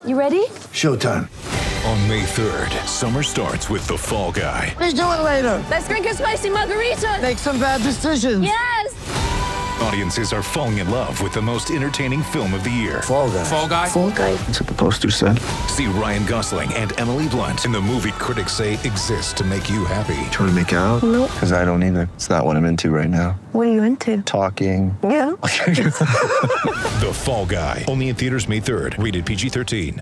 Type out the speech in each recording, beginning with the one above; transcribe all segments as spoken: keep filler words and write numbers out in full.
You ready? Showtime. On May third, summer starts with The Fall Guy. Let's do it later. Let's drink a spicy margarita. Make some bad decisions. Yes! Audiences are falling in love with the most entertaining film of the year. Fall Guy. Fall Guy? Fall Guy. That's what the poster said. See Ryan Gosling and Emily Blunt in the movie critics say exists to make you happy. Trying to make it out? Nope. Because I don't either. It's not what I'm into right now. What are you into? Talking. Yeah. The Fall Guy. Only in theaters May third. Rated P G thirteen.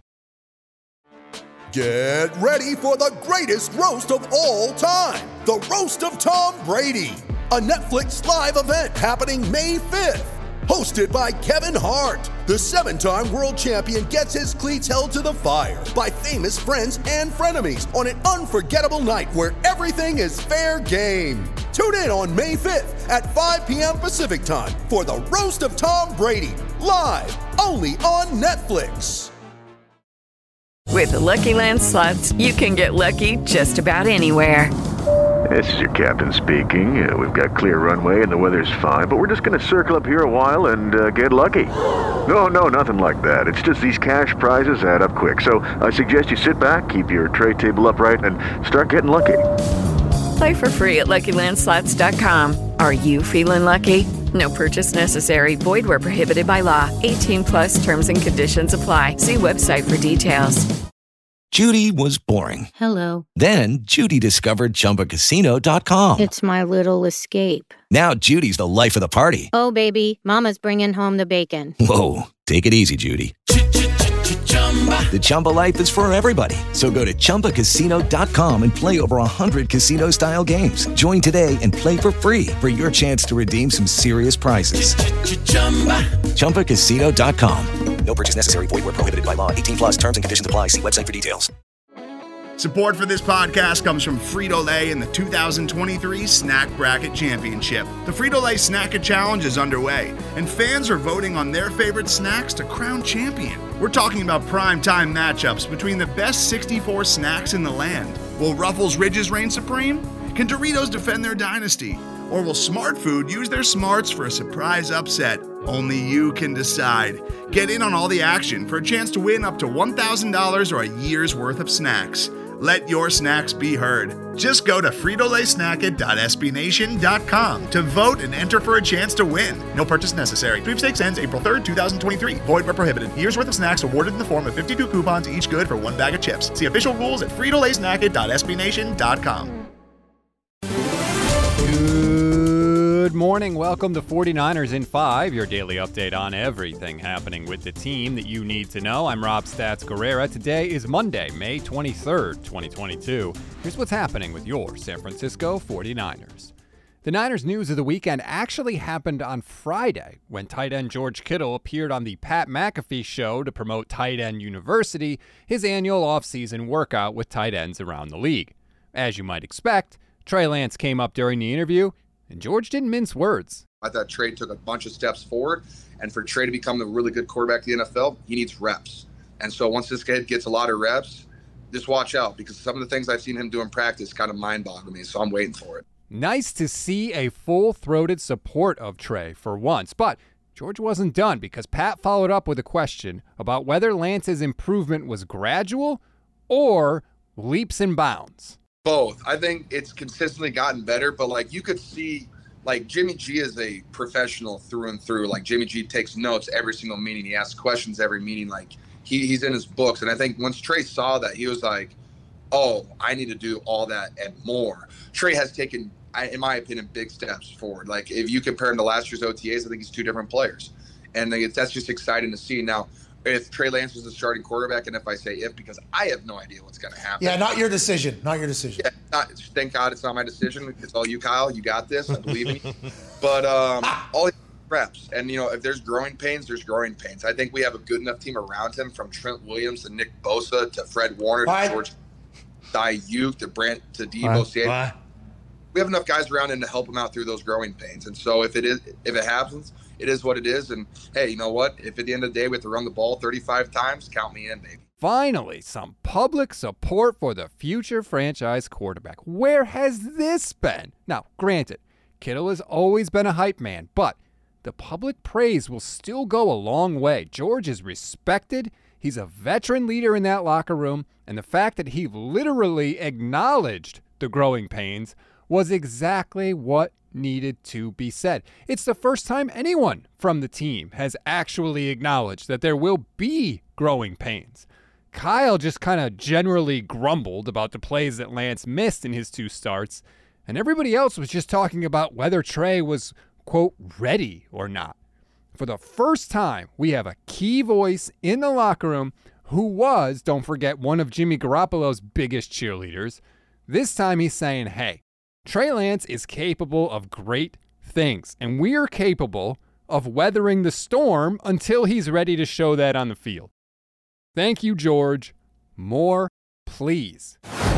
Get ready for the greatest roast of all time. The Roast of Tom Brady. A Netflix live event happening May fifth. Hosted by Kevin Hart. The seven-time world champion gets his cleats held to the fire by famous friends and frenemies on an unforgettable night where everything is fair game. Tune in on May fifth at five p.m. Pacific time for the Roast of Tom Brady. Live only on Netflix. With the Lucky Land Slots, you can get lucky just about anywhere. This is your captain speaking. Uh, we've got clear runway and the weather's fine, but we're just going to circle up here a while and uh, get lucky. No, no, nothing like that. It's just these cash prizes add up quick. So I suggest you sit back, keep your tray table upright, and start getting lucky. Play for free at Lucky Land Slots dot com. Are you feeling lucky? No purchase necessary. Void where prohibited by law. eighteen plus terms and conditions apply. See website for details. Judy was boring. Hello. Then Judy discovered Chumba Casino dot com. It's my little escape. Now Judy's the life of the party. Oh, baby, mama's bringing home the bacon. Whoa, take it easy, Judy. The Chumba life is for everybody. So go to Chumba Casino dot com and play over one hundred casino-style games. Join today and play for free for your chance to redeem some serious prizes. Chumba Casino dot com. No purchase necessary. Void where prohibited by law. eighteen plus terms and conditions apply. See website for details. Support for this podcast comes from Frito-Lay and the two thousand twenty-three Snack Bracket Championship. The Frito-Lay Snack-It Challenge is underway, and fans are voting on their favorite snacks to crown champion. We're talking about prime-time matchups between the best sixty-four snacks in the land. Will Ruffles Ridges reign supreme? Can Doritos defend their dynasty? Or will Smart Food use their smarts for a surprise upset? Only you can decide. Get in on all the action for a chance to win up to one thousand dollars or a year's worth of snacks. Let your snacks be heard. Just go to Frito Lay Snack It dot S B Nation dot com to vote and enter for a chance to win. No purchase necessary. Sweepstakes ends April third, twenty twenty-three. Void where prohibited. Year's worth of snacks awarded in the form of fifty-two coupons, each good for one bag of chips. See official rules at Frito Lay Snack It dot S B Nation dot com. Good morning. Welcome to forty-niners in five, your daily update on everything happening with the team that you need to know. I'm Rob Stats Guerrera. Today is Monday, May twenty-third, twenty twenty-two. Here's what's happening with your San Francisco forty-niners. The Niners news of the weekend actually happened on Friday when tight end George Kittle appeared on the Pat McAfee Show to promote Tight End University, his annual offseason workout with tight ends around the league. As you might expect, Trey Lance came up during the interview, and George didn't mince words. I thought Trey took a bunch of steps forward, and for Trey to become a really good quarterback in the N F L, he needs reps. And so once this kid gets a lot of reps, just watch out, because some of the things I've seen him do in practice kind of mind-boggle me, so I'm waiting for it. Nice to see a full-throated support of Trey for once, but George wasn't done, because Pat followed up with a question about whether Lance's improvement was gradual or leaps and bounds. Both. I think it's consistently gotten better, but like you could see, like Jimmy G is a professional through and through. Like Jimmy G takes notes every single meeting. He asks questions every meeting. Like he, he's in his books. And I think once Trey saw that, he was like, oh, I need to do all that and more. Trey has taken, in my opinion, big steps forward. Like if you compare him to last year's O T As, I think he's two different players. And that's just exciting to see. Now, if Trey Lance was the starting quarterback, and if I say if, because I have no idea what's going to happen. Yeah, not your decision. Not your decision. Yeah, not, thank God it's not my decision. It's all you, Kyle. You got this. I believe in you. But um, all reps. And, you know, if there's growing pains, there's growing pains. I think we have a good enough team around him, from Trent Williams to Nick Bosa to Fred Warner to what? George Ayuk to Brent to Deebo Samuel. We have enough guys around him to help him out through those growing pains. And so if it is, if it happens, it is what it is. And hey, you know what? If at the end of the day we have to run the ball thirty-five times, count me in, baby. Finally, some public support for the future franchise quarterback. Where has this been? Now, granted, Kittle has always been a hype man, but the public praise will still go a long way. George is respected. He's a veteran leader in that locker room, and the fact that he literally acknowledged the growing pains was exactly what needed to be said. It's the first time anyone from the team has actually acknowledged that there will be growing pains. Kyle just kind of generally grumbled about the plays that Lance missed in his two starts, and everybody else was just talking about whether Trey was, quote, ready or not. For the first time, we have a key voice in the locker room who was, don't forget, one of Jimmy Garoppolo's biggest cheerleaders. This time he's saying, hey, Trey Lance is capable of great things, and we are capable of weathering the storm until he's ready to show that on the field. Thank you, George. More, please.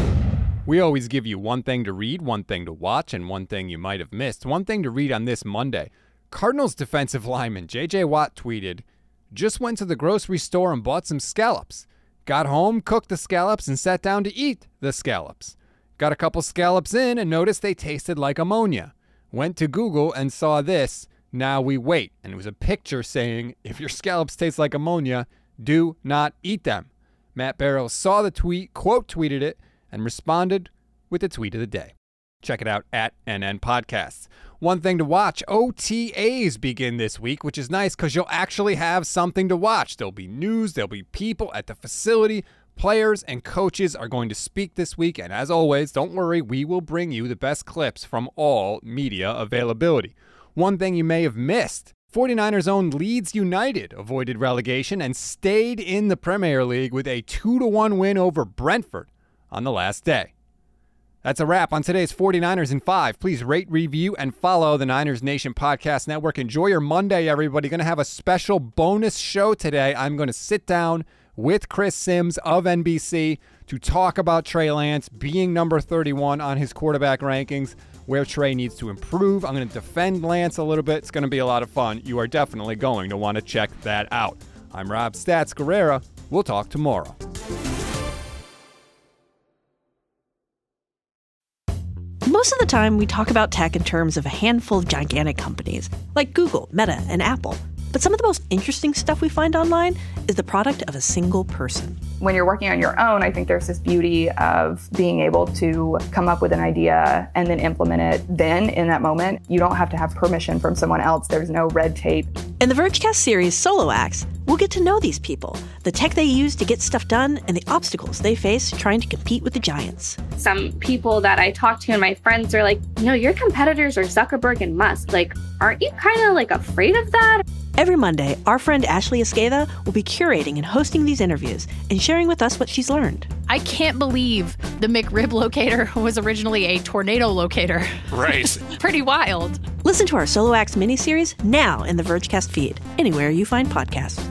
We always give you one thing to read, one thing to watch, and one thing you might have missed. One thing to read on this Monday. Cardinals defensive lineman J J Watt tweeted, just went to the grocery store and bought some scallops. Got home, cooked the scallops, and sat down to eat the scallops. Got a couple scallops in and noticed they tasted like ammonia. Went to Google and saw this. Now we wait. And it was a picture saying, if your scallops taste like ammonia, do not eat them. Matt Barrows saw the tweet, quote tweeted it, and responded with the tweet of the day. Check it out at N N Podcasts. One thing to watch, O T As begin this week, which is nice because you'll actually have something to watch. There'll be news, there'll be people at the facility. Players and coaches are going to speak this week, and as always, don't worry, we will bring you the best clips from all media availability. One thing you may have missed, 49ers' own Leeds United avoided relegation and stayed in the Premier League with a two to one win over Brentford on the last day. That's a wrap on today's 49ers in five. Please rate, review, and follow the Niners Nation Podcast Network. Enjoy your Monday, everybody. Going to have a special bonus show today. I'm going to sit down with Chris Sims of N B C to talk about Trey Lance being number thirty-one on his quarterback rankings, where Trey needs to improve. I'm going to defend Lance a little bit. It's going to be a lot of fun. You are definitely going to want to check that out. I'm Rob Stats Guerrera. We'll talk tomorrow. Most of the time, we talk about tech in terms of a handful of gigantic companies, like Google, Meta, and Apple. But some of the most interesting stuff we find online is the product of a single person. When you're working on your own, I think there's this beauty of being able to come up with an idea and then implement it then in that moment. You don't have to have permission from someone else. There's no red tape. In the Vergecast series Solo Acts, we'll get to know these people, the tech they use to get stuff done, and the obstacles they face trying to compete with the giants. Some people that I talk to and my friends are like, you know, your competitors are Zuckerberg and Musk. Like, aren't you kind of like afraid of that? Every Monday, our friend Ashley Esqueda will be curating and hosting these interviews and sharing with us what she's learned. I can't believe the McRib locator was originally a tornado locator. Right. Pretty wild. Listen to our Solo Acts miniseries now in the Vergecast feed, anywhere you find podcasts.